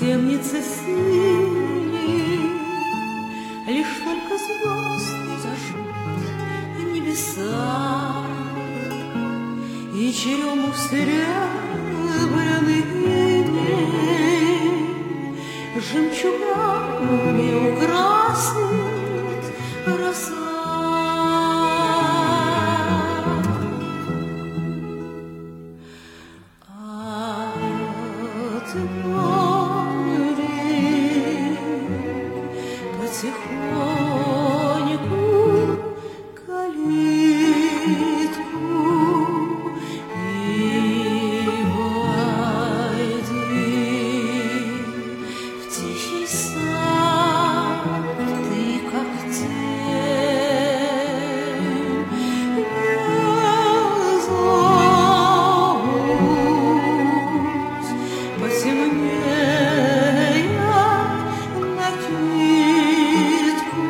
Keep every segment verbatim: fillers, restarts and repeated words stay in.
темнице синей лишь только звезд зажгут небеса, и черему серебряный день жемчугами украсит роса. Потихоньку калитку и войди в тихий сад, ты как тень, не забудь потемнея накидку.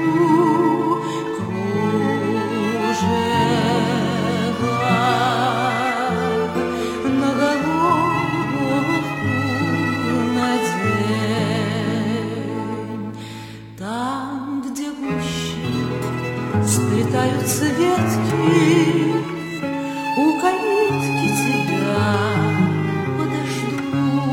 Сплетаются ветки, у калитки тебя подожду,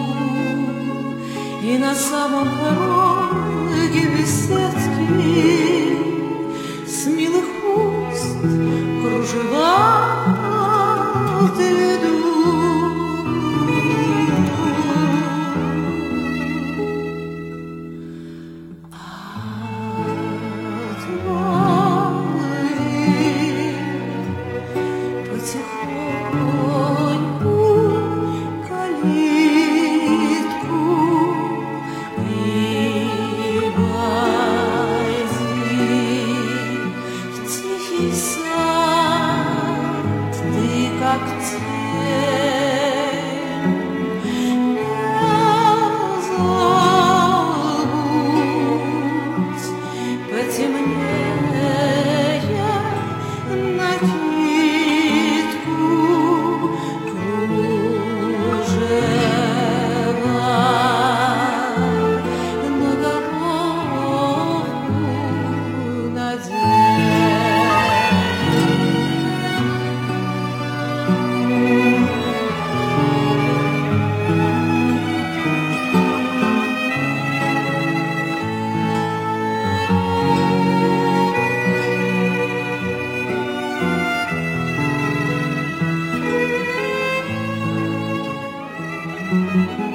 и на самом пороге беседки с милых уст кружева отведу. Потихоньку калитку и войди в тихий сад, ты как тень, не забудь потемнея накидку. Thank you.